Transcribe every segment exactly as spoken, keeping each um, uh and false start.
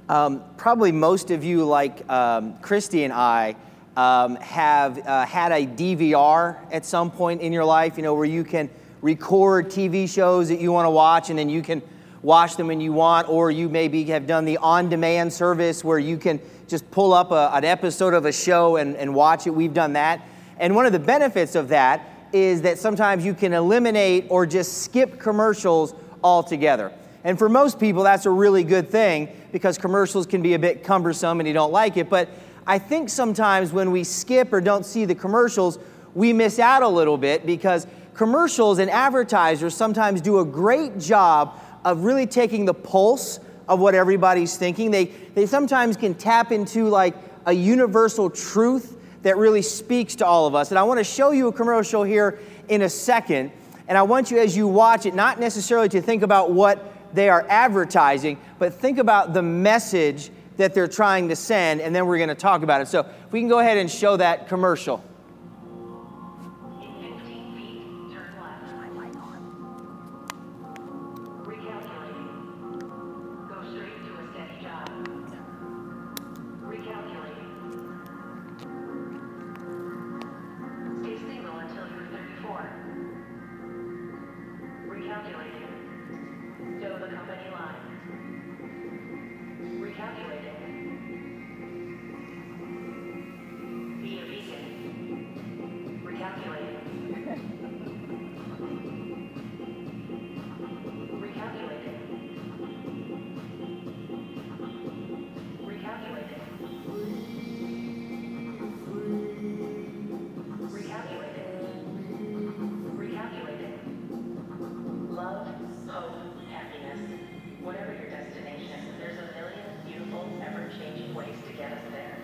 Um, probably most of you, like um, Christy and I, um, have uh, had a D V R at some point in your life, you know, where you can record T V shows that you want to watch, and then you can watch them when you want, or you maybe have done the on-demand service where you can just pull up a, an episode of a show and, and watch it. We've done that. And one of the benefits of that is that sometimes you can eliminate or just skip commercials altogether. And for most people, that's a really good thing because commercials can be a bit cumbersome and you don't like it. But I think sometimes when we skip or don't see the commercials, we miss out a little bit because commercials and advertisers sometimes do a great job of really taking the pulse of what everybody's thinking. They, they sometimes can tap into like a universal truth that really speaks to all of us. And I want to show you a commercial here in a second. And I want you, as you watch it, not necessarily to think about what they are advertising, but think about the message that they're trying to send, and then we're going to talk about it. So if we can go ahead and show that commercial. In fifteen feet, turn left. Recalculating. Go straight to a steady job. Recalculating. Stay single until you're thirty-four. Recalculating. Toe the company line. Recalculating. Be a vegan. Recalculating. Recalculating. Recalculating. Recalculating. Recalculating. Love, hope, happiness. Whatever your destination, there's a million beautiful, ever-changing ways to get us there.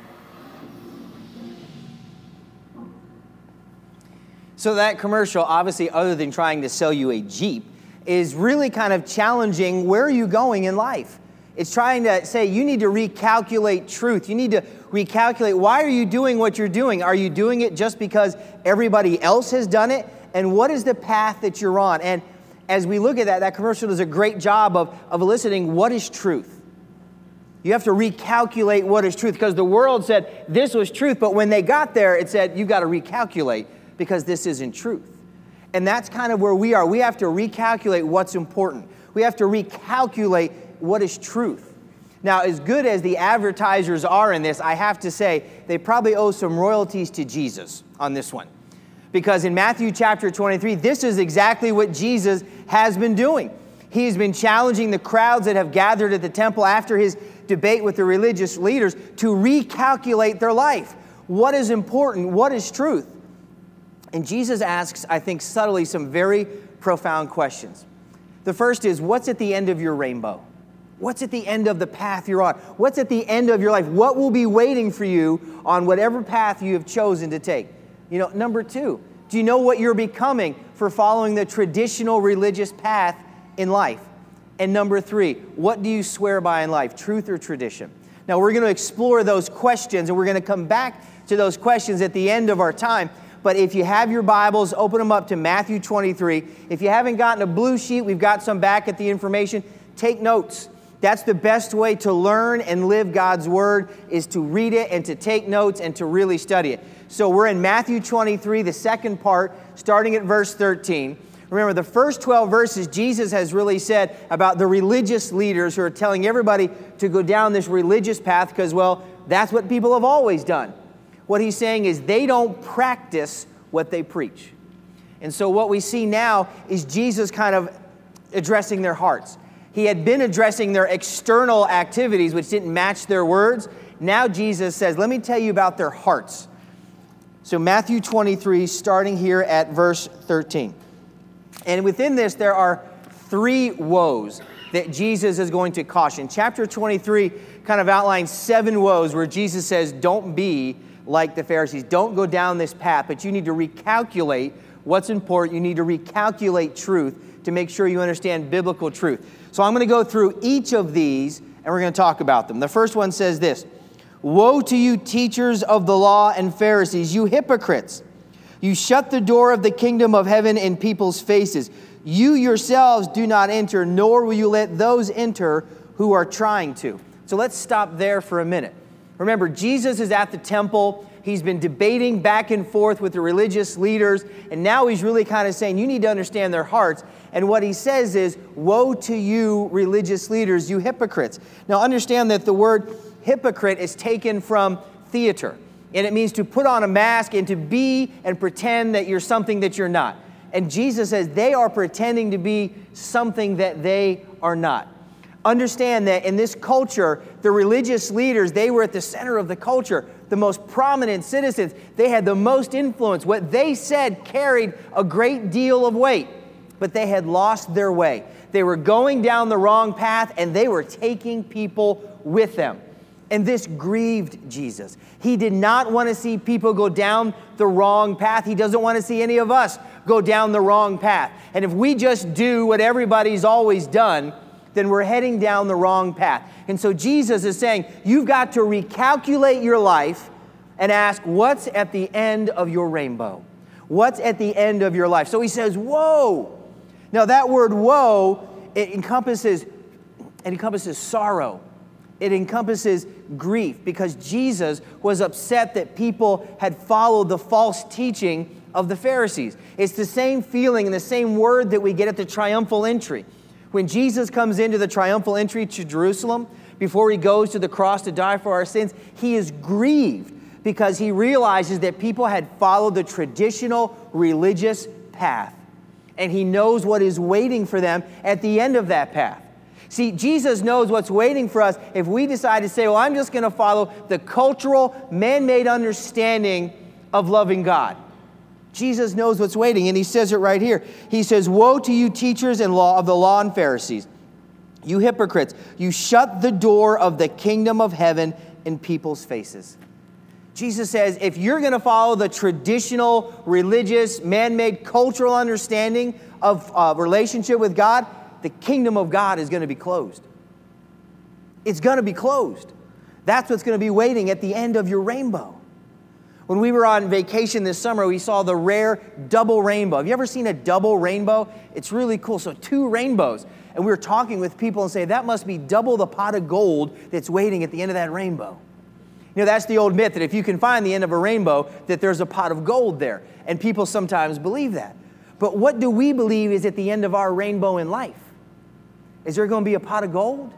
So that commercial, obviously, other than trying to sell you a Jeep, is really kind of challenging where are you going in life. It's trying to say you need to recalculate truth. You need to recalculate why are you doing what you're doing? Are you doing it just because everybody else has done it? And what is the path that you're on? And as we look at that, that commercial does a great job of, of eliciting what is truth. You have to recalculate what is truth because the world said this was truth, but when they got there, it said you got to recalculate because this isn't truth. And that's kind of where we are. We have to recalculate what's important. We have to recalculate what is truth. Now, as good as the advertisers are in this, I have to say they probably owe some royalties to Jesus on this one. Because in Matthew chapter twenty-three, this is exactly what Jesus has been doing. He's been challenging the crowds that have gathered at the temple after his debate with the religious leaders to recalculate their life. What is important? What is truth? And Jesus asks, I think, subtly some very profound questions. The first is, what's at the end of your rainbow? What's at the end of the path you're on? What's at the end of your life? What will be waiting for you on whatever path you have chosen to take? You know, number two, do you know what you're becoming for following the traditional religious path in life? And number three, what do you swear by in life, truth or tradition? Now, we're going to explore those questions, and we're going to come back to those questions at the end of our time. But if you have your Bibles, open them up to Matthew twenty-three. If you haven't gotten a blue sheet, we've got some back at the information. Take notes. That's the best way to learn and live God's Word is to read it and to take notes and to really study it. So we're in Matthew twenty-three, the second part, starting at verse thirteen. Remember, the first twelve verses, Jesus has really said about the religious leaders who are telling everybody to go down this religious path because, well, that's what people have always done. What he's saying is they don't practice what they preach. And so what we see now is Jesus kind of addressing their hearts. He had been addressing their external activities, which didn't match their words. Now Jesus says, let me tell you about their hearts. So Matthew twenty-three, starting here at verse thirteen. And within this, there are three woes that Jesus is going to caution. Chapter twenty-three kind of outlines seven woes where Jesus says, don't be like the Pharisees. Don't go down this path, but you need to recalculate what's important. You need to recalculate truth to make sure you understand biblical truth. So I'm going to go through each of these, and we're going to talk about them. The first one says this, woe to you, teachers of the law and Pharisees, you hypocrites! You shut the door of the kingdom of heaven in people's faces. You yourselves do not enter, nor will you let those enter who are trying to. So let's stop there for a minute. Remember, Jesus is at the temple. He's been debating back and forth with the religious leaders, and now he's really kind of saying, you need to understand their hearts. And what he says is, woe to you, religious leaders, you hypocrites. Now understand that the word hypocrite is taken from theater, and it means to put on a mask and to be and pretend that you're something that you're not. And Jesus says they are pretending to be something that they are not. Understand that in this culture, the religious leaders, they were at the center of the culture, the most prominent citizens. They had the most influence. What they said carried a great deal of weight, but they had lost their way. They were going down the wrong path, and they were taking people with them. And this grieved Jesus. He did not want to see people go down the wrong path. He doesn't want to see any of us go down the wrong path. And if we just do what everybody's always done, then we're heading down the wrong path. And so Jesus is saying, you've got to recalculate your life and ask, what's at the end of your rainbow? What's at the end of your life? So he says, woe. Now that word woe, it encompasses, it encompasses sorrow. It encompasses grief, because Jesus was upset that people had followed the false teaching of the Pharisees. It's the same feeling and the same word that we get at the triumphal entry. When Jesus comes into the triumphal entry to Jerusalem, before he goes to the cross to die for our sins, he is grieved because he realizes that people had followed the traditional religious path. And he knows what is waiting for them at the end of that path. See, Jesus knows what's waiting for us if we decide to say, well, I'm just going to follow the cultural, man-made understanding of loving God. Jesus knows what's waiting, and he says it right here. He says, woe to you, teachers and law of the law and Pharisees, you hypocrites, you shut the door of the kingdom of heaven in people's faces. Jesus says, if you're going to follow the traditional, religious, man-made, cultural understanding of uh, relationship with God, the kingdom of God is going to be closed. It's going to be closed. That's what's going to be waiting at the end of your rainbow. When we were on vacation this summer, we saw the rare double rainbow. Have you ever seen a double rainbow? It's really cool. So two rainbows. And we were talking with people and say, that must be double the pot of gold that's waiting at the end of that rainbow. You know, that's the old myth that if you can find the end of a rainbow, that there's a pot of gold there. And people sometimes believe that. But what do we believe is at the end of our rainbow in life? Is there going to be a pot of gold?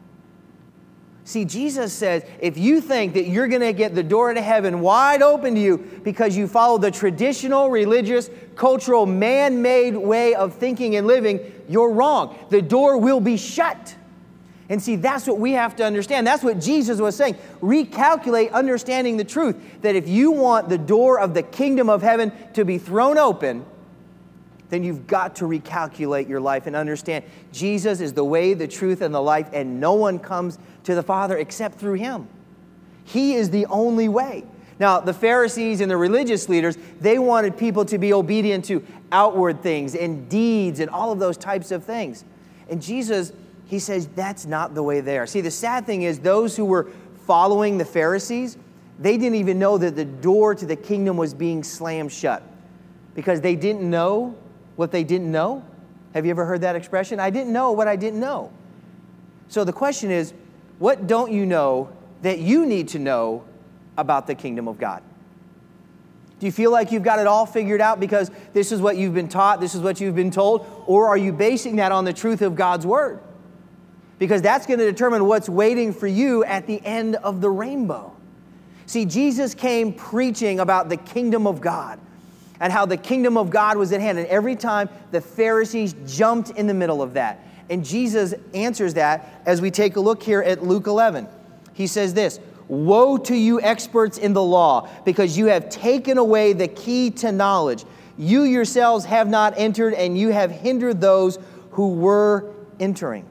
See, Jesus says, if you think that you're going to get the door to heaven wide open to you because you follow the traditional, religious, cultural, man-made way of thinking and living, you're wrong. The door will be shut. And see, that's what we have to understand. That's what Jesus was saying. Recalculate understanding the truth, that if you want the door of the kingdom of heaven to be thrown open, then you've got to recalculate your life and understand Jesus is the way, the truth, and the life, and no one comes to the Father except through him. He is the only way. Now, the Pharisees and the religious leaders, they wanted people to be obedient to outward things and deeds and all of those types of things. And Jesus, he says, that's not the way there. See, the sad thing is those who were following the Pharisees, they didn't even know that the door to the kingdom was being slammed shut because they didn't know what they didn't know. Have you ever heard that expression? I didn't know what I didn't know. So the question is, what don't you know that you need to know about the kingdom of God? Do you feel like you've got it all figured out because this is what you've been taught, this is what you've been told, or are you basing that on the truth of God's word? Because that's going to determine what's waiting for you at the end of the rainbow. See, Jesus came preaching about the kingdom of God and how the kingdom of God was at hand. And every time the Pharisees jumped in the middle of that. And Jesus answers that as we take a look here at Luke eleven. He says this, woe to you experts in the law, because you have taken away the key to knowledge. You yourselves have not entered, and you have hindered those who were entering.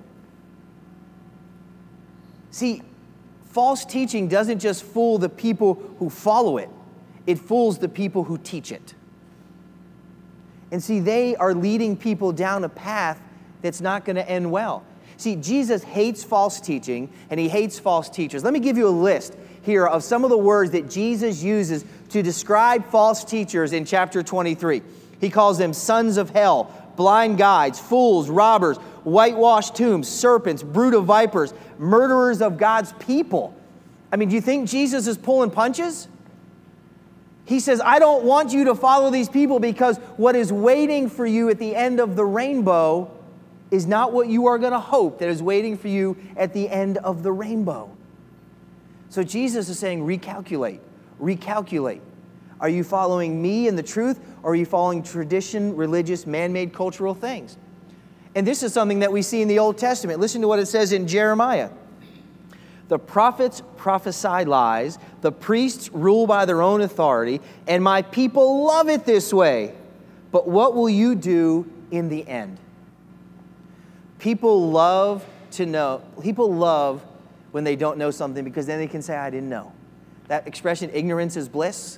See, false teaching doesn't just fool the people who follow it. It fools the people who teach it. And see, they are leading people down a path that's not going to end well. See, Jesus hates false teaching, and he hates false teachers. Let me give you a list here of some of the words that Jesus uses to describe false teachers in chapter twenty-three. He calls them sons of hell, blind guides, fools, robbers, whitewashed tombs, serpents, brood of vipers, murderers of God's people. I mean, do you think Jesus is pulling punches? He says, I don't want you to follow these people because what is waiting for you at the end of the rainbow is not what you are going to hope that is waiting for you at the end of the rainbow. So Jesus is saying, recalculate, recalculate. Are you following me and the truth, or are you following tradition, religious, man-made cultural things? And this is something that we see in the Old Testament. Listen to what it says in Jeremiah. The prophets prophesy lies, the priests rule by their own authority, and my people love it this way. But what will you do in the end? People love to know, people love when they don't know something because then they can say, I didn't know. That expression, ignorance is bliss.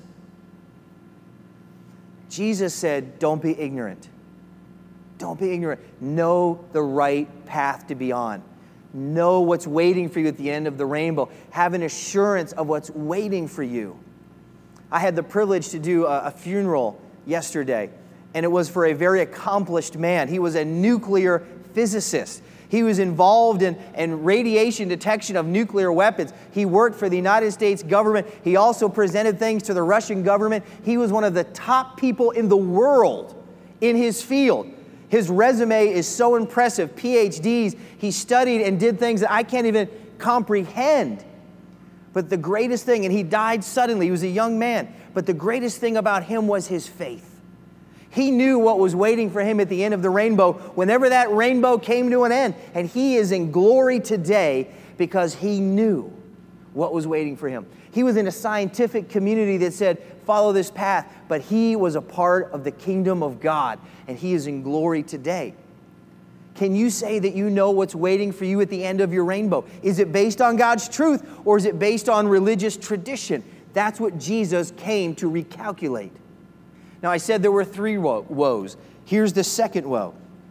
Jesus said, don't be ignorant. Don't be ignorant. Know the right path to be on. Know what's waiting for you at the end of the rainbow. Have an assurance of what's waiting for you. I had the privilege to do a, a funeral yesterday, and it was for a very accomplished man. He was a nuclear physicist. He was involved in, in radiation detection of nuclear weapons. He worked for the United States government. He also presented things to the Russian government. He was one of the top people in the world in his field. His resume is so impressive. P H Ds. He studied and did things that I can't even comprehend. But the greatest thing, and he died suddenly. He was a young man. But the greatest thing about him was his faith. He knew what was waiting for him at the end of the rainbow whenever that rainbow came to an end. And he is in glory today because he knew what was waiting for him. He was in a scientific community that said, follow this path. But he was a part of the kingdom of God, and he is in glory today. Can you say that you know what's waiting for you at the end of your rainbow? Is it based on God's truth, or is it based on religious tradition? That's what Jesus came to recalculate. Now, I said there were three woes. Here's the second woe.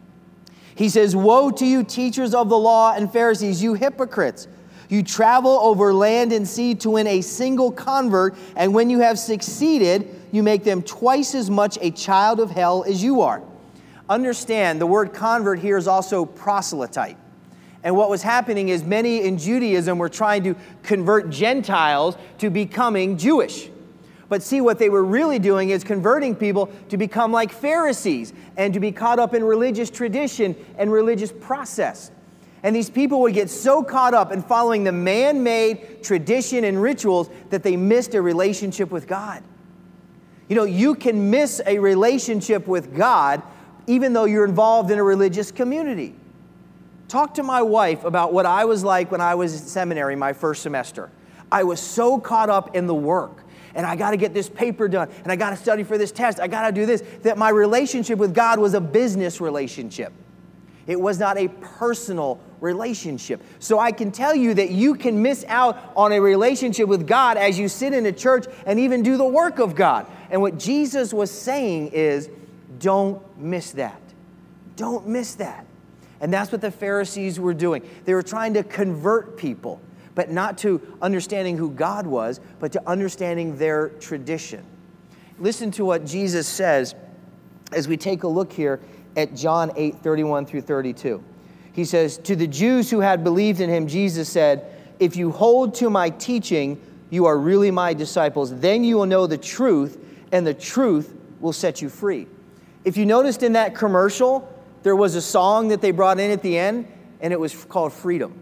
He says, woe to you, teachers of the law and Pharisees, you hypocrites! You travel over land and sea to win a single convert, and when you have succeeded, you make them twice as much a child of hell as you are. Understand, the word convert here is also proselyte. And what was happening is many in Judaism were trying to convert Gentiles to becoming Jewish. But see, what they were really doing is converting people to become like Pharisees and to be caught up in religious tradition and religious process. And these people would get so caught up in following the man-made tradition and rituals that they missed a relationship with God. You know, you can miss a relationship with God even though you're involved in a religious community. Talk to my wife about what I was like when I was in seminary my first semester. I was so caught up in the work. And I got to get this paper done. And I got to study for this test. I got to do this. That my relationship with God was a business relationship. It was not a personal relationship. So I can tell you that you can miss out on a relationship with God as you sit in a church and even do the work of God. And what Jesus was saying is, don't miss that. Don't miss that. And that's what the Pharisees were doing. They were trying to convert people, but not to understanding who God was, but to understanding their tradition. Listen to what Jesus says as we take a look here at John eight, thirty-one through thirty-two. He says, to the Jews who had believed in him, Jesus said, if you hold to my teaching, you are really my disciples. Then you will know the truth, and the truth will set you free. If you noticed in that commercial, there was a song that they brought in at the end, and it was called Freedom.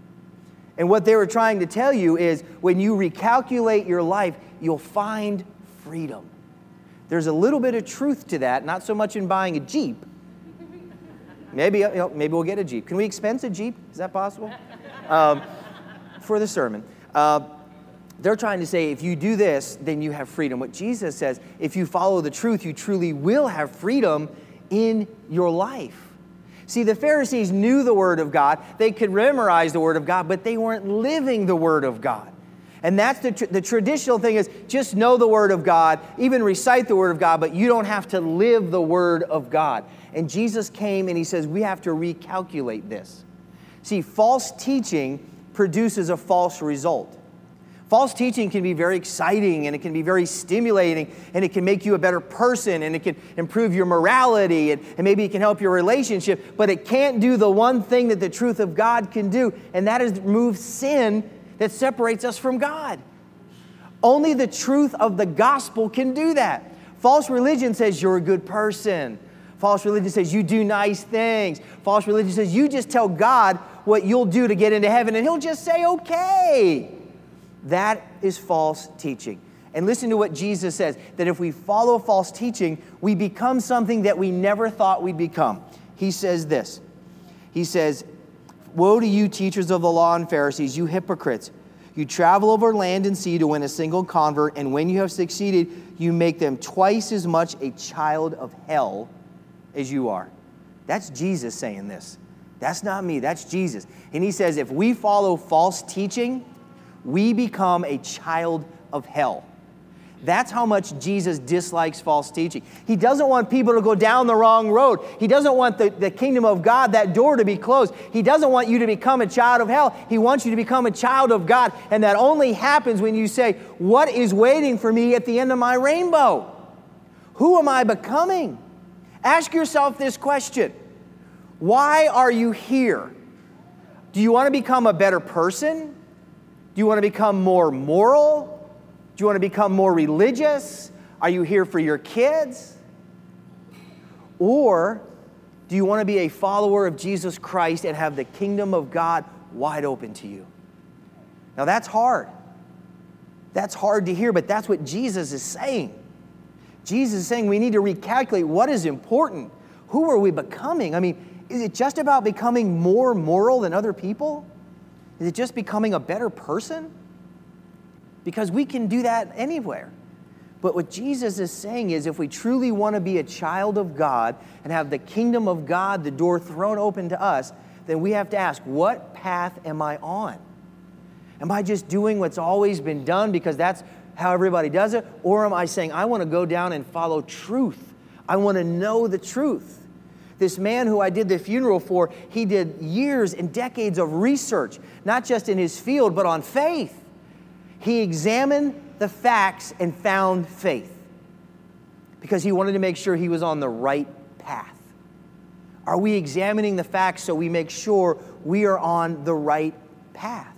And what they were trying to tell you is when you recalculate your life, you'll find freedom. There's a little bit of truth to that, not so much in buying a Jeep. Maybe, you know, maybe we'll get a Jeep. Can we expense a Jeep? Is that possible? Um, for the sermon. Uh, they're trying to say if you do this, then you have freedom. What Jesus says, if you follow the truth, you truly will have freedom in your life. See, the Pharisees knew the Word of God. They could memorize the Word of God, but they weren't living the Word of God. And that's the, tr- the traditional thing is just know the Word of God, even recite the Word of God, but you don't have to live the Word of God. And Jesus came and he says, we have to recalculate this. See, false teaching produces a false result. False teaching can be very exciting, and it can be very stimulating, and it can make you a better person, and it can improve your morality, and, and maybe it can help your relationship, but it can't do the one thing that the truth of God can do, and that is remove sin that separates us from God. Only the truth of the gospel can do that. False religion says you're a good person. False religion says you do nice things. False religion says you just tell God what you'll do to get into heaven, and He'll just say, okay. That is false teaching. And listen to what Jesus says, that if we follow false teaching, we become something that we never thought we'd become. He says this. He says, woe to you, teachers of the law and Pharisees, you hypocrites. You travel over land and sea to win a single convert, and when you have succeeded, you make them twice as much a child of hell as you are. That's Jesus saying this. That's not me, that's Jesus. And He says if we follow false teaching, we become a child of hell. That's how much Jesus dislikes false teaching. He doesn't want people to go down the wrong road. He doesn't want the, the kingdom of God, that door to be closed. He doesn't want you to become a child of hell. He wants you to become a child of God. And that only happens when you say, what is waiting for me at the end of my rainbow? Who am I becoming? Ask yourself this question. Why are you here? Do you want to become a better person? Do you want to become more moral? Do you want to become more religious? Are you here for your kids? Or do you want to be a follower of Jesus Christ and have the kingdom of God wide open to you? Now that's hard. That's hard to hear, but that's what Jesus is saying. Jesus is saying we need to recalculate what is important. Who are we becoming? I mean, is it just about becoming more moral than other people? Is it just becoming a better person? Because we can do that anywhere. But what Jesus is saying is if we truly want to be a child of God and have the kingdom of God, the door thrown open to us, then we have to ask, what path am I on? Am I just doing what's always been done because that's how everybody does it? Or am I saying, I want to go down and follow truth? I want to know the truth. This man who I did the funeral for, he did years and decades of research, not just in his field, but on faith. He examined the facts and found faith because he wanted to make sure he was on the right path. Are we examining the facts so we make sure we are on the right path?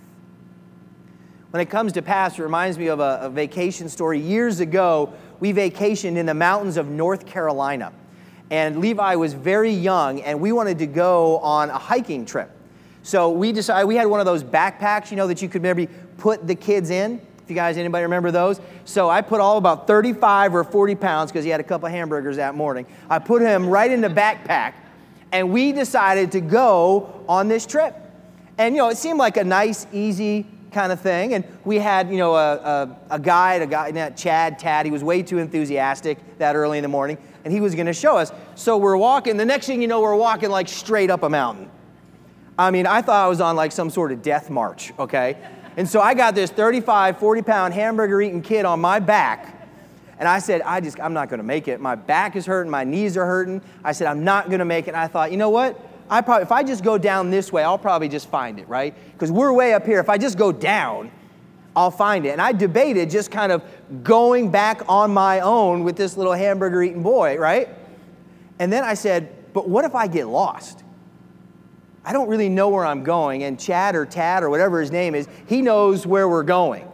When it comes to paths, it reminds me of a, a vacation story. Years ago, we vacationed in the mountains of North Carolina. And Levi was very young, and we wanted to go on a hiking trip. So we decided, we had one of those backpacks, you know, that you could maybe put the kids in. If you guys, anybody remember those? So I put all about thirty-five or forty pounds, because he had a couple of hamburgers that morning. I put him right in the backpack, and we decided to go on this trip. And, you know, it seemed like a nice, easy kind of thing. And we had, you know, a, a, a guide, a guy, not Chad, Tad, he was way too enthusiastic that early in the morning, and he was going to show us. So we're walking. The next thing you know, we're walking like straight up a mountain. I mean, I thought I was on like some sort of death march, okay? And so I got this thirty-five, forty pound hamburger eating kid on my back. And I said, I just, I'm not going to make it. My back is hurting. My knees are hurting. I said, I'm not going to make it. And I thought, you know what? I probably, if I just go down this way, I'll probably just find it, right? Because we're way up here. If I just go down, I'll find it. And I debated just kind of going back on my own with this little hamburger eating boy, right? And then I said, but what if I get lost? I don't really know where I'm going. And Chad or Tad or whatever his name is, he knows where we're going.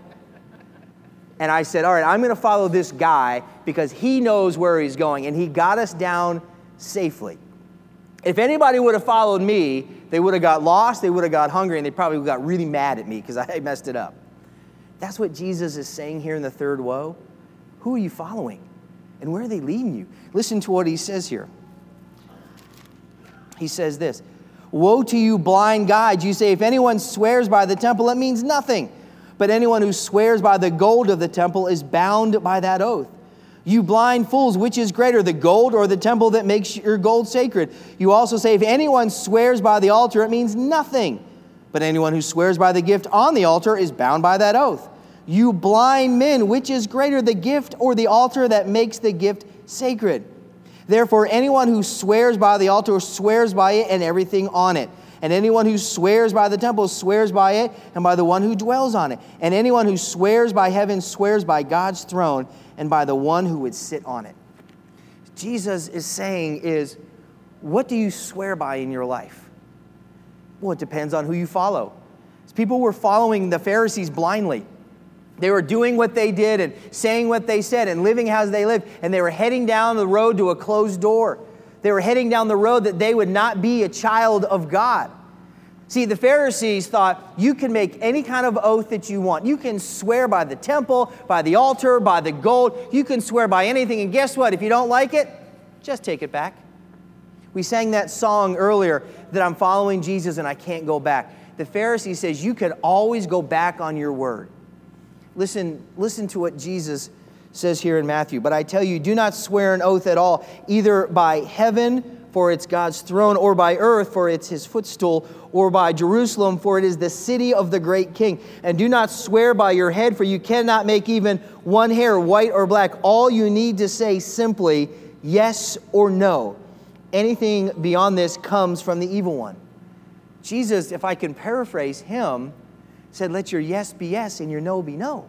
And I said, all right, I'm going to follow this guy because he knows where he's going. And he got us down safely. If anybody would have followed me, they would have got lost, they would have got hungry, and they probably got really mad at me because I messed it up. That's what Jesus is saying here in the third woe. Who are you following? And where are they leading you? Listen to what he says here. He says this, woe to you, blind guides. You say, if anyone swears by the temple, it means nothing. But anyone who swears by the gold of the temple is bound by that oath. You blind fools, which is greater, the gold or the temple that makes your gold sacred? You also say, if anyone swears by the altar, it means nothing. But anyone who swears by the gift on the altar is bound by that oath. You blind men, which is greater, the gift or the altar that makes the gift sacred? Therefore, anyone who swears by the altar swears by it and everything on it. And anyone who swears by the temple swears by it and by the one who dwells on it. And anyone who swears by heaven swears by God's throne and by the one who would sit on it. Jesus is saying is, what do you swear by in your life? Well, it depends on who you follow. People were following the Pharisees blindly. They were doing what they did and saying what they said and living as they lived. And they were heading down the road to a closed door. They were heading down the road that they would not be a child of God. See, the Pharisees thought you can make any kind of oath that you want. You can swear by the temple, by the altar, by the gold. You can swear by anything. And guess what? If you don't like it, just take it back. We sang that song earlier that I'm following Jesus and I can't go back. The Pharisee says you can always go back on your word. Listen, listen to what Jesus says here in Matthew. But I tell you, do not swear an oath at all, either by heaven, for it's God's throne, or by earth, for it's his footstool, or by Jerusalem, for it is the city of the great king. And do not swear by your head, for you cannot make even one hair white or black. All you need to say simply, yes or no. Anything beyond this comes from the evil one. Jesus, if I can paraphrase him, said, let your yes be yes and your no be no.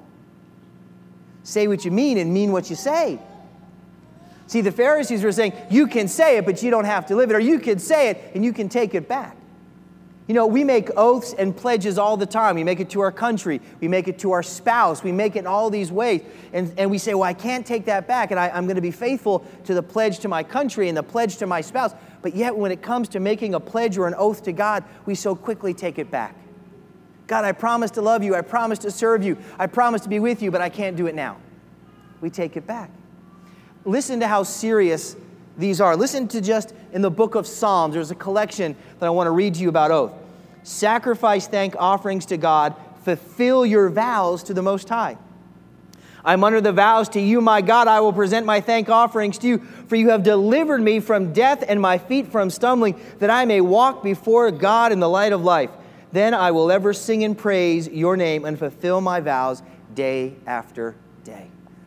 Say what you mean and mean what you say. See, the Pharisees were saying, you can say it, but you don't have to live it. Or you can say it and you can take it back. You know, we make oaths and pledges all the time. We make it to our country. We make it to our spouse. We make it in all these ways. And, and we say, well, I can't take that back. And I, I'm going to be faithful to the pledge to my country and the pledge to my spouse. But yet when it comes to making a pledge or an oath to God, we so quickly take it back. God, I promise to love you. I promise to serve you. I promise to be with you, but I can't do it now. We take it back. Listen to how serious these are. Listen to just in the book of Psalms, there's a collection that I want to read to you about oath. Sacrifice thank offerings to God. Fulfill your vows to the Most High. I'm under the vows to you, my God. I will present my thank offerings to you, for you have delivered me from death and my feet from stumbling, that I may walk before God in the light of life. Then I will ever sing and praise your name and fulfill my vows day after day.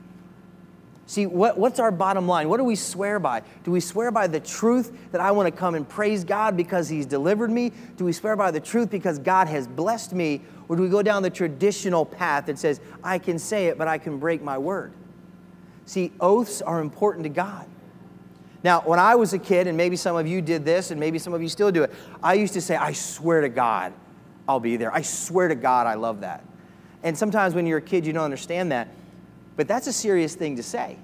See, what, what's our bottom line? What do we swear by? Do we swear by the truth that I want to come and praise God because he's delivered me? Do we swear by the truth because God has blessed me? Or do we go down the traditional path that says, I can say it, but I can break my word? See, oaths are important to God. Now, when I was a kid, and maybe some of you did this, and maybe some of you still do it, I used to say, I swear to God, I'll be there. I swear to God, I love that. And sometimes when you're a kid, you don't understand that. But that's a serious thing to say.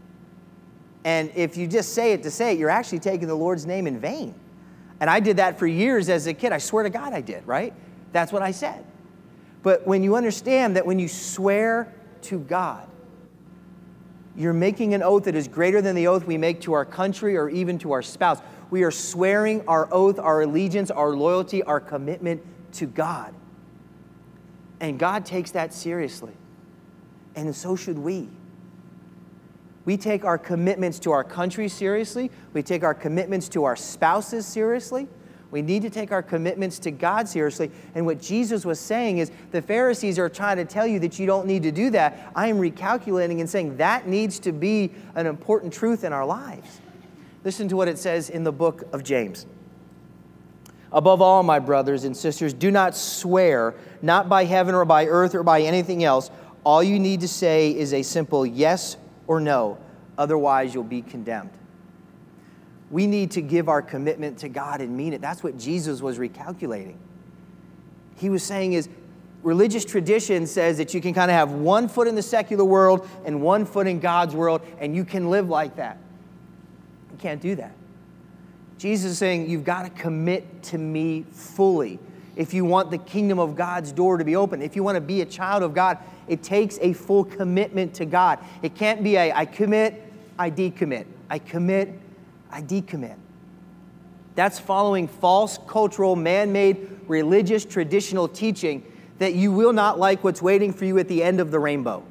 And if you just say it to say it, you're actually taking the Lord's name in vain. And I did that for years as a kid. I swear to God I did, right? That's what I said. But when you understand that when you swear to God, you're making an oath that is greater than the oath we make to our country or even to our spouse. We are swearing our oath, our allegiance, our loyalty, our commitment to God. And God takes that seriously. And so should we. We take our commitments to our country seriously. We take our commitments to our spouses seriously. We need to take our commitments to God seriously. And what Jesus was saying is the Pharisees are trying to tell you that you don't need to do that. I am recalculating and saying that needs to be an important truth in our lives. Listen to what it says in the book of James. Above all, my brothers and sisters, do not swear, not by heaven or by earth or by anything else. All you need to say is a simple yes or no. Otherwise, you'll be condemned. We need to give our commitment to God and mean it. That's what Jesus was recalculating. He was saying is, religious tradition says that you can kind of have one foot in the secular world and one foot in God's world, and you can live like that. You can't do that. Jesus is saying, you've got to commit to me fully. If you want the kingdom of God's door to be open, if you want to be a child of God, it takes a full commitment to God. It can't be a, I commit, I decommit. I commit, I decommit. That's following false, cultural, man-made, religious, traditional teaching that you will not like what's waiting for you at the end of the rainbow.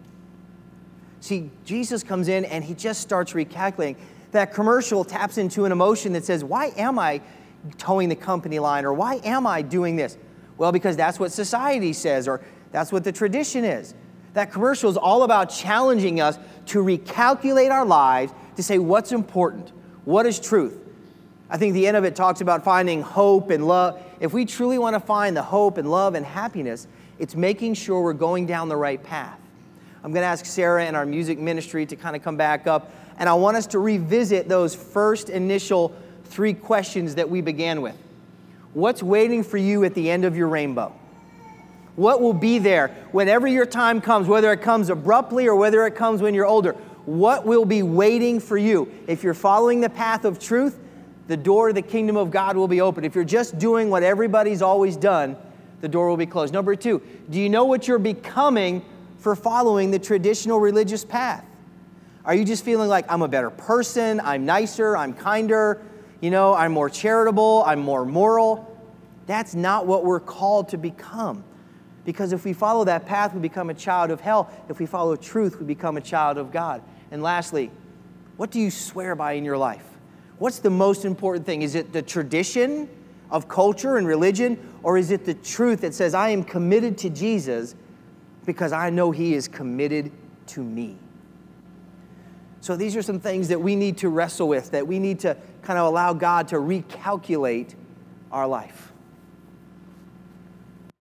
See, Jesus comes in and he just starts recalculating. That commercial taps into an emotion that says, why am I towing the company line? Or why am I doing this? Well, because that's what society says, or that's what the tradition is. That commercial is all about challenging us to recalculate our lives, to say what's important, what is truth. I think the end of it talks about finding hope and love if we truly want to find the hope and love and happiness, it's making sure we're going down the right path. I'm going to ask Sarah and our music ministry to kind of come back up, and I want us to revisit those first initial three questions that we began with. What's waiting for you at the end of your rainbow? What will be there whenever your time comes, whether it comes abruptly or whether it comes when you're older? What will be waiting for you? If you're following the path of truth, the door to the kingdom of God will be open. If you're just doing what everybody's always done, the door will be closed. Number two, do you know what you're becoming for following the traditional religious path? Are you just feeling like, I'm a better person, I'm nicer, I'm kinder, you know, I'm more charitable, I'm more moral? That's not what we're called to become. Because if we follow that path, we become a child of hell. If we follow truth, we become a child of God. And lastly, what do you swear by in your life? What's the most important thing? Is it the tradition of culture and religion, or is it the truth that says, I am committed to Jesus because I know He is committed to me? So these are some things that we need to wrestle with, that we need to kind of allow God to recalculate our life.